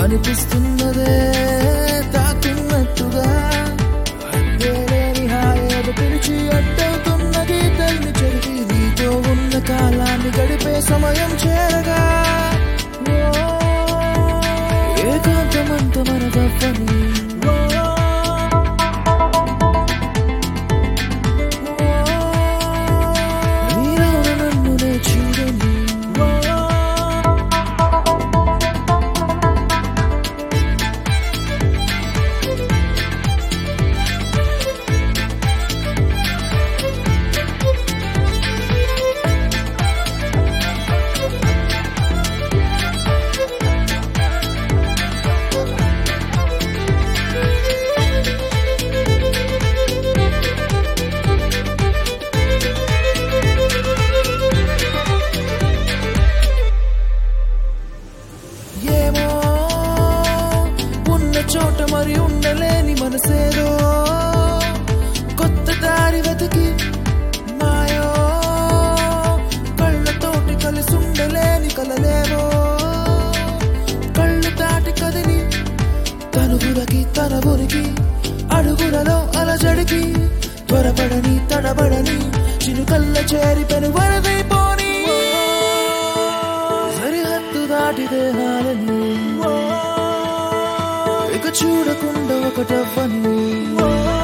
అనిపిస్తున్నదే తాకున్నట్టుగా అందేలేని హాయేదో పిలిచి అడ్డవుతున్న గీతల్ని చెరిగి నీతో ఉన్న కాలాన్ని గడిపే సమయం చేరగా ఏకాంతమంత మన తప్పని చోట మరి ఉండలేని మనసేదో కొత్త దారి వెతికి మాయో కళ్ళతోటి కలిసి ఉండలేని కలలేవో కళ్ళు దాటి కదిలి తనుగురకి తన గురికి అడుగులలో అలజడికి త్వరపడని తడబడని చినుకల్ల చేరి పెను వరదైపోని సరిహద్దు దాటి దేహాలని ఇక చూడకుండా ఒకటవ్వని